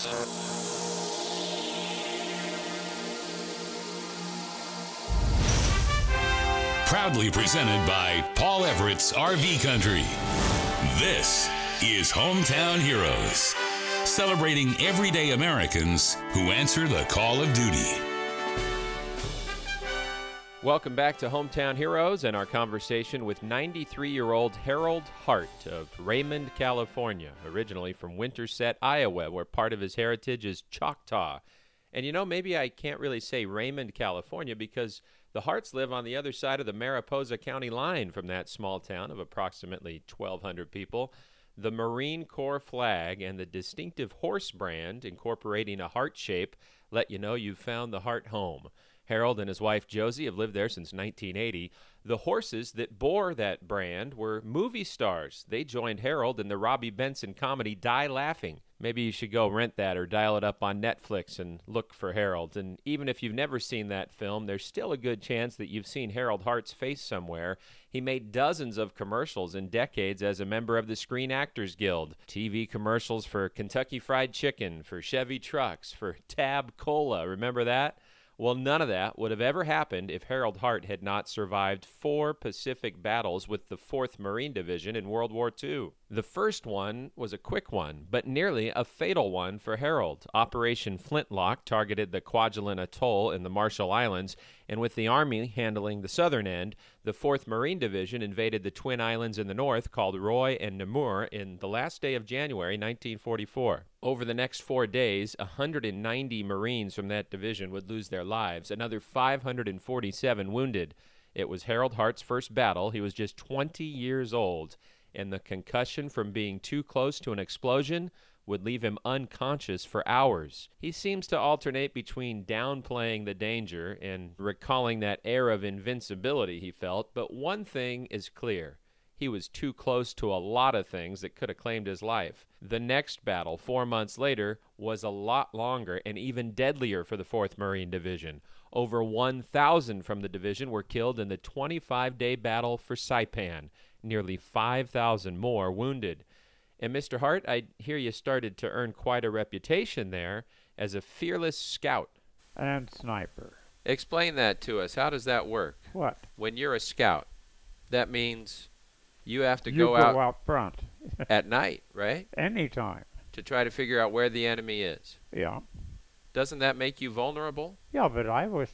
Proudly presented by Paul Everett's RV Country. This is Hometown Heroes, celebrating everyday Americans who answer the call of duty. Welcome back to Hometown Heroes and our conversation with 93-year-old Harold Hart of Raymond, California, originally from Winterset, Iowa, where part of his heritage is Choctaw. And you know, maybe I can't really say Raymond, California, because the Harts live on the other side of the Mariposa County line from that small town of approximately 1,200 people. The Marine Corps flag and the distinctive horse brand incorporating a heart shape let you know you've found the Hart home. Harold and his wife Josie have lived there since 1980. The horses that bore that brand were movie stars. They joined Harold in the Robbie Benson comedy Die Laughing. Maybe you should go rent that or dial it up on Netflix and look for Harold. And even if you've never seen that film, there's still a good chance that you've seen Harold Hart's face somewhere. He made dozens of commercials in decades as a member of the Screen Actors Guild. TV commercials for Kentucky Fried Chicken, for Chevy trucks, for Tab Cola. Remember that? Well, none of that would have ever happened if Harold Hart had not survived 4 Pacific battles with the 4th Marine Division in World War II. The first one was a quick one, but nearly a fatal one for Harold. Operation Flintlock targeted the Kwajalein Atoll in the Marshall Islands, and with the Army handling the southern end, the 4th Marine Division invaded the Twin Islands in the north called Roy and Namur in the last day of January 1944. Over the next 4 days, 190 Marines from that division would lose their lives, another 547 wounded. It was Harold Hart's first battle. He was just 20 years old, and the concussion from being too close to an explosion would leave him unconscious for hours. He seems to alternate between downplaying the danger and recalling that air of invincibility he felt, but one thing is clear. He was too close to a lot of things that could have claimed his life. The next battle, 4 months later, was a lot longer and even deadlier for the 4th Marine Division. Over 1,000 from the division were killed in the 25-day battle for Saipan. Nearly 5,000 more wounded. And Mr. Hart, I hear you started to earn quite a reputation there as a fearless scout. And sniper. Explain that to us. How does that work? What? When you're a scout, that means you have to You go out front. at night, right? Anytime. To try to figure out where the enemy is. Yeah. Doesn't that make you vulnerable? Yeah, but I was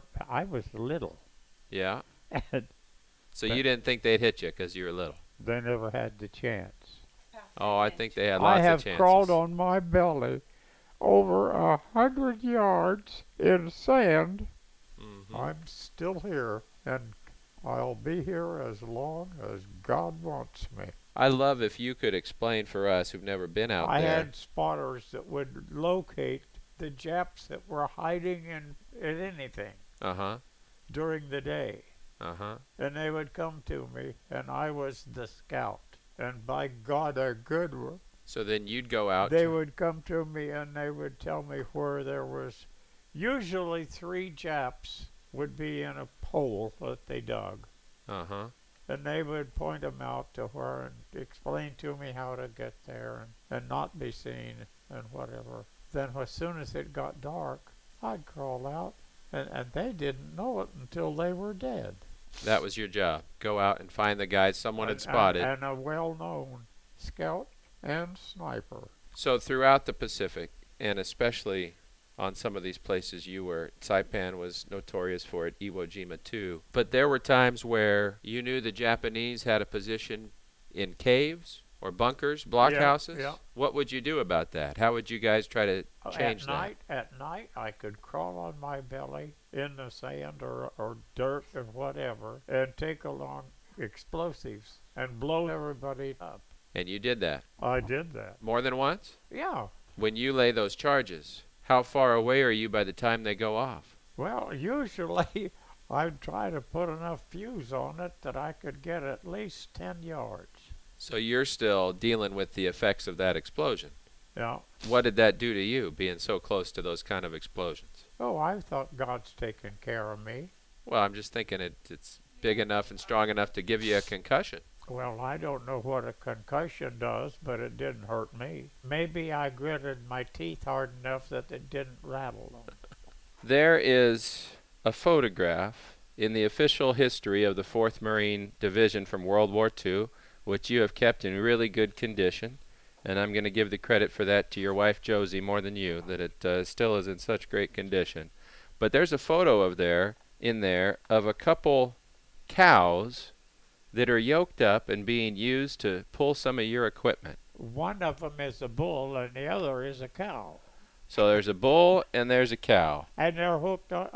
little. Yeah. And So you didn't think they'd hit you because you were little? they never had the chance. Oh, I think they had lots I of have chances. crawled on my belly over 100 yards in sand. Mm-hmm. I'm still here, and I'll be here as long as God wants me. I love if you could explain for us who've never been out I there. had spotters that would locate the Japs that were hiding in anything Uh-huh. during the day. Uh-huh. And they would come to me, and I was the scout. And by God, a good one. So then you'd go out. They would come to me, and they would tell me where there was usually 3 Japs would be in a hole that they dug. Uh-huh. And they would point them out to where and explain to me how to get there and not be seen and whatever. Then as soon as it got dark, I'd crawl out, and they didn't know it until they were dead. That was your job. Go out and find the guys someone had spotted. And a well-known scout and sniper. So throughout the Pacific, and especially on some of these places you were, Saipan was notorious for it, Iwo Jima too. But there were times where you knew the Japanese had a position in caves or bunkers, blockhouses. Yeah. What would you do about that? How would you guys try to change that? At night, I could crawl on my belly in the sand or dirt or whatever and take along explosives and blow everybody up. And you did that? I did that. More than once? Yeah. When you lay those charges, how far away are you by the time they go off? Well, usually I'd try to put enough fuse on it that I could get at least 10 yards. So you're still dealing with the effects of that explosion? Yeah. What did that do to you, being so close to those kind of explosions? Oh, I thought God's taking care of me. Well, I'm just thinking it's big enough and strong enough to give you a concussion. Well, I don't know what a concussion does, but it didn't hurt me. Maybe I gritted my teeth hard enough that it didn't rattle them. There is a photograph in the official history of the 4th Marine Division from World War II, which you have kept in really good condition. And I'm going to give the credit for that to your wife, Josie, more than you, that it still is in such great condition. But there's a photo in there of a couple cows that are yoked up and being used to pull some of your equipment. One of them is a bull and the other is a cow. So there's a bull and there's a cow. And they're hooked on.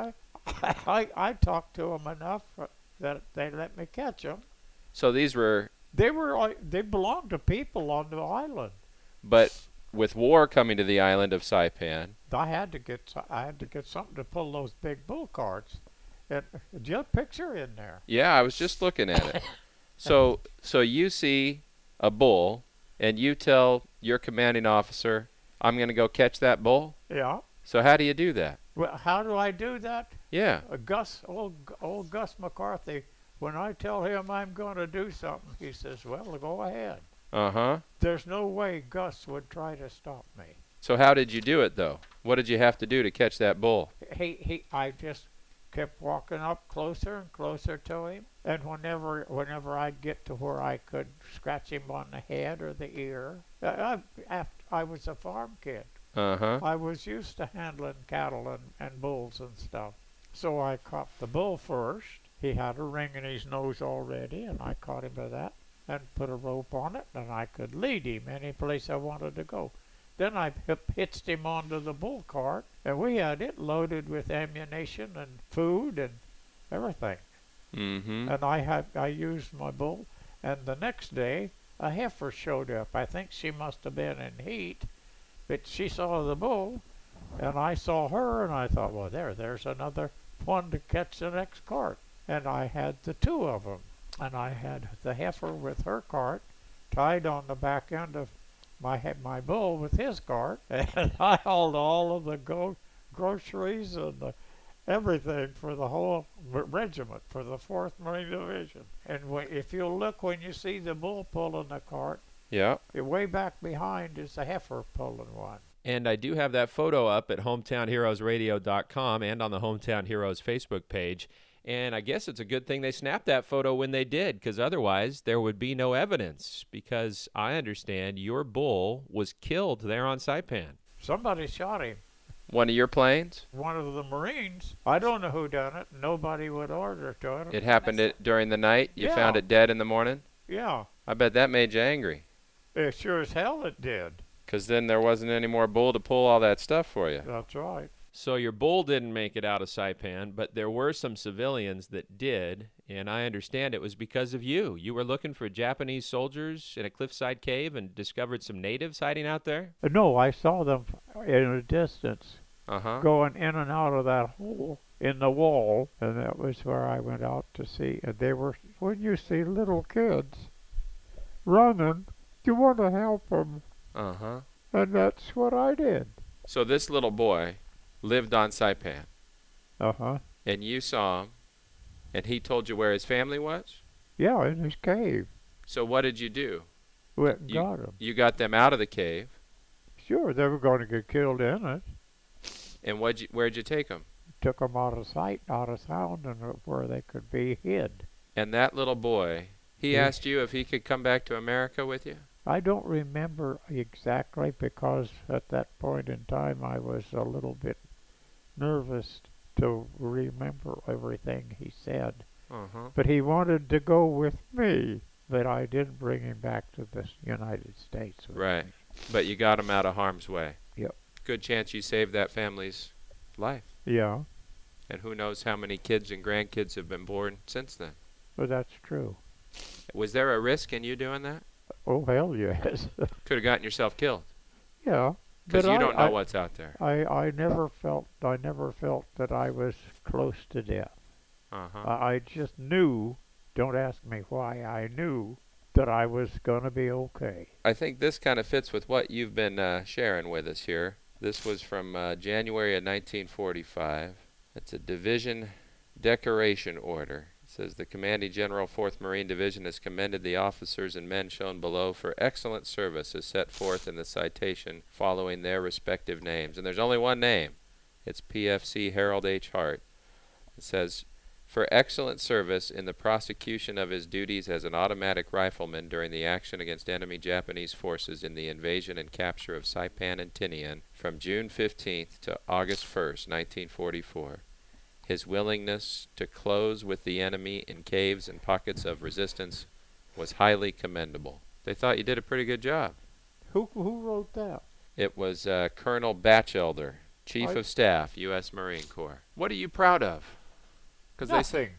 I talked to them enough that they let me catch them. So these were... They belonged to people on the island. But with war coming to the island of Saipan... I had to get something to pull those big bull carts. Do you have a picture in there? Yeah, I was just looking at it. So you see a bull, and you tell your commanding officer, I'm going to go catch that bull? Yeah. So how do you do that? Well, how do I do that? Yeah. Old Gus McCarthy, when I tell him I'm going to do something, he says, well, go ahead. Uh-huh. There's no way Gus would try to stop me. So how did you do it, though? What did you have to do to catch that bull? I just kept walking up closer and closer to him, and whenever I'd get to where I could scratch him on the head or the ear, I was a farm kid. Uh-huh. I was used to handling cattle and bulls and stuff. So I caught the bull first. He had a ring in his nose already, and I caught him with that and put a rope on it, and I could lead him any place I wanted to go. Then I hitched him onto the bull cart, and we had it loaded with ammunition and food and everything. Mm-hmm. And I used my bull, and the next day a heifer showed up. I think she must have been in heat, but she saw the bull, and I saw her, and I thought, well, there's another one to catch the next cart. And I had the two of them, and I had the heifer with her cart tied on the back end of my bull with his cart, and I hauled all of the groceries and everything for the whole regiment, for the 4th Marine Division. And if you look when you see the bull pulling the cart, Yeah. way back behind is the heifer pulling one. And I do have that photo up at hometownheroesradio.com and on the Hometown Heroes Facebook page. And I guess it's a good thing they snapped that photo when they did, because otherwise there would be no evidence, because I understand your bull was killed there on Saipan. Somebody shot him. One of your planes? One of the Marines. I don't know who done it. Nobody would order to it. It happened during the night? You Yeah. found it dead in the morning? Yeah. I bet that made you angry, It sure as hell it did. because then there wasn't any more bull to pull all that stuff for you. That's right. So your bull didn't make it out of Saipan, but there were some civilians that did, and I understand it was because of you. You were looking for Japanese soldiers in a cliffside cave and discovered some natives hiding out there? No, I saw them in a distance Uh-huh. going in and out of that hole in the wall, and that was where I went out to see. And they were, when you see little kids running, you want to help them, Uh-huh. and that's what I did. So this little boy lived on Saipan, Uh-huh. and you saw him, and he told you where his family was? Yeah, in his cave. So what did you do? Went and got them. You got them out of the cave, Sure, they were going to get killed in it. and where'd you take them? Took them out of sight, out of sound, and where they could be hid. And that little boy, he Yeah. asked you if he could come back to America with you? I don't remember exactly, because at that point in time I was a little bit nervous to remember everything he said. Uh-huh. But he wanted to go with me, but I did bring him back to the United States. with Right. me. But you got him out of harm's way. Yep. Good chance you saved that family's life. Yeah, And who knows how many kids and grandkids have been born since then. but that's true. Was there a risk in you doing that? Oh, hell yes. Could have gotten yourself killed, Yeah. because but you don't know what's out there. I never felt that I was close to death. Uh-huh. I just knew, don't ask me why, I knew that I was going to be okay. I think this kind of fits with what you've been sharing with us here. This was from January of 1945. It's a division decoration order. It says the Commanding General, 4th Marine Division, has commended the officers and men shown below for excellent service as set forth in the citation following their respective names. And there's only one name. It's PFC Harold H. Hart. It says, for excellent service in the prosecution of his duties as an automatic rifleman during the action against enemy Japanese forces in the invasion and capture of Saipan and Tinian from June 15th to August 1st, 1944. His willingness to close with the enemy in caves and pockets of resistance was highly commendable. They thought you did a pretty good job. Who wrote that? It was Colonel Batchelder, Chief of Staff, U.S. Marine Corps. What are you proud of? Nothing.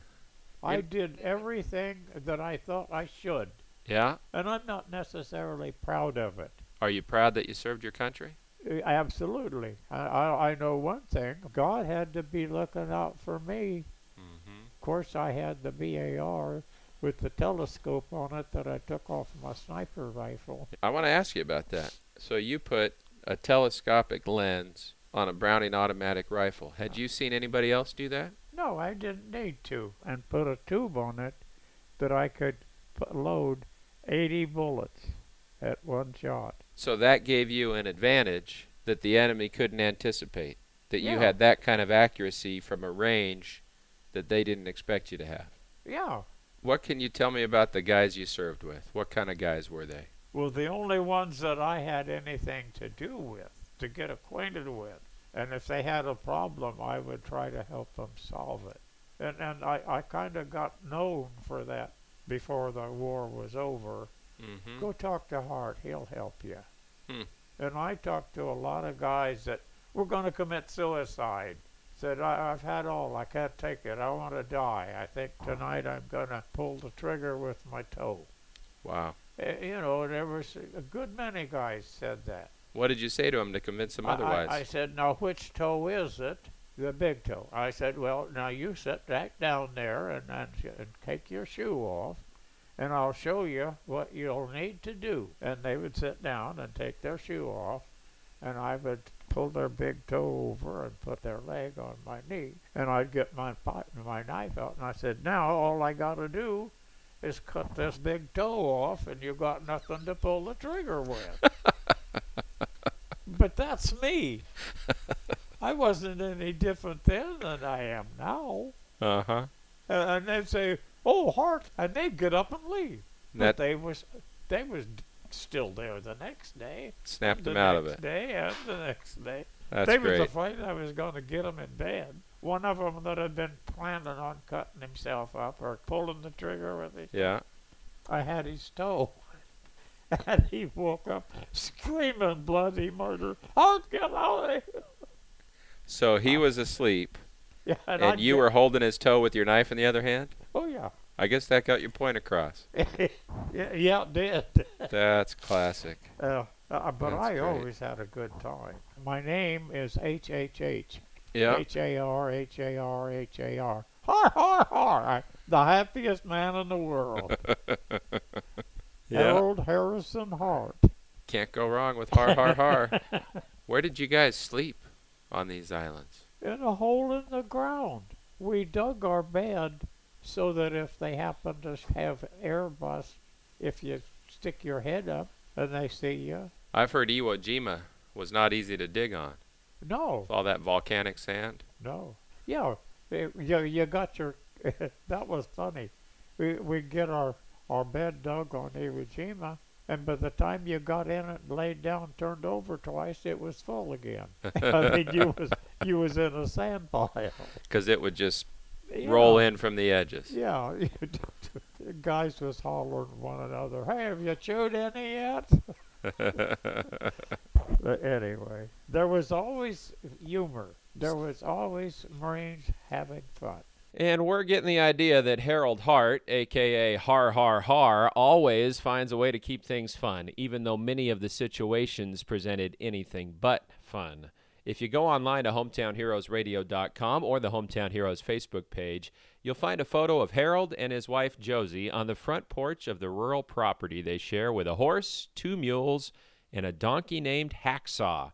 I did everything that I thought I should. Yeah? And I'm not necessarily proud of it. Are you proud that you served your country? Absolutely. I know one thing. God had to be looking out for me. Mm-hmm. Of course, I had the BAR with the telescope on it that I took off my sniper rifle. I want to ask you about that. So you put a telescopic lens on a Browning automatic rifle. Had you seen anybody else do that? No, I didn't need to. And put a tube on it that I could load 80 bullets at one shot. So that gave you an advantage that the enemy couldn't anticipate, that you Yeah. had that kind of accuracy from a range that they didn't expect you to have. Yeah. What can you tell me about the guys you served with? What kind of guys were they? Well, the only ones that I had anything to do with, to get acquainted with. And if they had a problem, I would try to help them solve it. And I kind of got known for that before the war was over. Mm-hmm. Go talk to Hart. He'll help you. Hmm. And I talked to a lot of guys that were going to commit suicide. Said, I've had all. I can't take it. I want to die. I think tonight I'm going to pull the trigger with my toe. Wow. You know, there was a good many guys said that. What did you say to them to convince them otherwise? I said, now which toe is it? The big toe. I said, well, now you sit back down there and take your shoe off, and I'll show you what you'll need to do. And they would sit down and take their shoe off, and I would pull their big toe over and put their leg on my knee, and I'd get my knife out, and I said, now all I got to do is cut this big toe off, and you got nothing to pull the trigger with. But that's me. I wasn't any different then than I am now. Uh-huh. And they'd say, oh, Hart, and they'd get up and leave. But they was still there the next day. Snapped them out of it. The next day and the next day. That's they great. was afraid I was going to get them in bed. One of them that had been planning on cutting himself up or pulling the trigger with it. Yeah. I had his toe. And he woke up screaming bloody murder. Hart, get out of here. So he was asleep, Yeah, and you were holding his toe with your knife in the other hand? Oh, yeah. I guess that got your point across. Yeah, it did. That's classic. But That's I great. always had a good time. My name is HHH. Yeah. H-A-R, H-A-R, H-A-R. Har, har, har. The happiest man in the world. Yeah. Harold Harrison Hart. Can't go wrong with har, har, har. Where did you guys sleep on these islands? In a hole in the ground. We dug our bed so that if they happen to have Airbus, if you stick your head up and they see you. I've heard Iwo Jima was not easy to dig on. No, With all that volcanic sand. no. Yeah, you got your, that was funny. We get our bed dug on Iwo Jima, and by the time you got in it and laid down, turned over twice, it was full again. I mean, you was in a sand pile. Because it would just Yeah. roll in from the edges. Yeah, the guys was hollering at one another, hey, have you chewed any yet? But anyway, there was always humor. There was always Marines having fun. And we're getting the idea that Harold Hart, a.k.a. Har Har Har, always finds a way to keep things fun, even though many of the situations presented anything but fun. If you go online to hometownheroesradio.com or the Hometown Heroes Facebook page, you'll find a photo of Harold and his wife Josie on the front porch of the rural property they share with a horse, 2 mules, and a donkey named Hacksaw.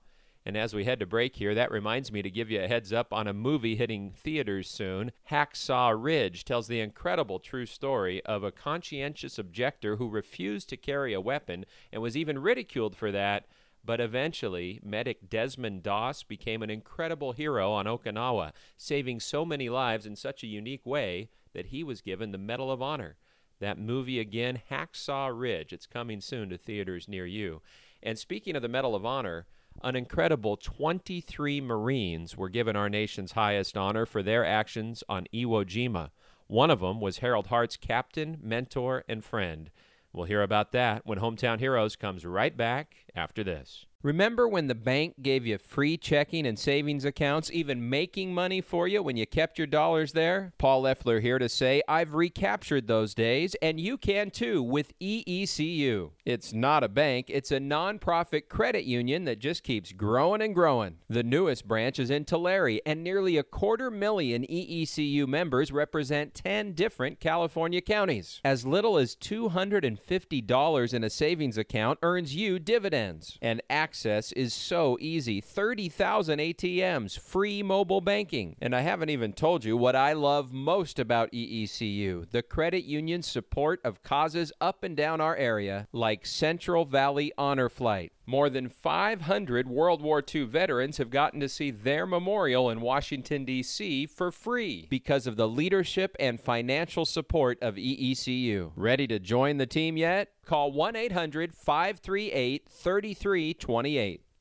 And as we head to break here, that reminds me to give you a heads up on a movie hitting theaters soon. Hacksaw Ridge tells the incredible true story of a conscientious objector who refused to carry a weapon and was even ridiculed for that. But eventually, medic Desmond Doss became an incredible hero on Okinawa, saving so many lives in such a unique way that he was given the Medal of Honor. That movie again, Hacksaw Ridge. It's coming soon to theaters near you. And speaking of the Medal of Honor, an incredible 23 Marines were given our nation's highest honor for their actions on Iwo Jima. One of them was Harold Hart's captain, mentor, and friend. We'll hear about that when Hometown Heroes comes right back after this. Remember when the bank gave you free checking and savings accounts, even making money for you when you kept your dollars there? Paul Leffler here to say I've recaptured those days, and you can too with EECU. It's not a bank, it's a nonprofit credit union that just keeps growing and growing. The newest branch is in Tulare, and nearly 250,000 EECU members represent 10 different California counties. As little as $250 in a savings account earns you dividends, and access is so easy. 30,000 ATMs, free mobile banking. And I haven't even told you what I love most about EECU, the credit union's support of causes up and down our area, like Central Valley Honor Flight. More than 500 World War II veterans have gotten to see their memorial in Washington, D.C. for free because of the leadership and financial support of EECU. Ready to join the team yet? Call 1-800-538-3328.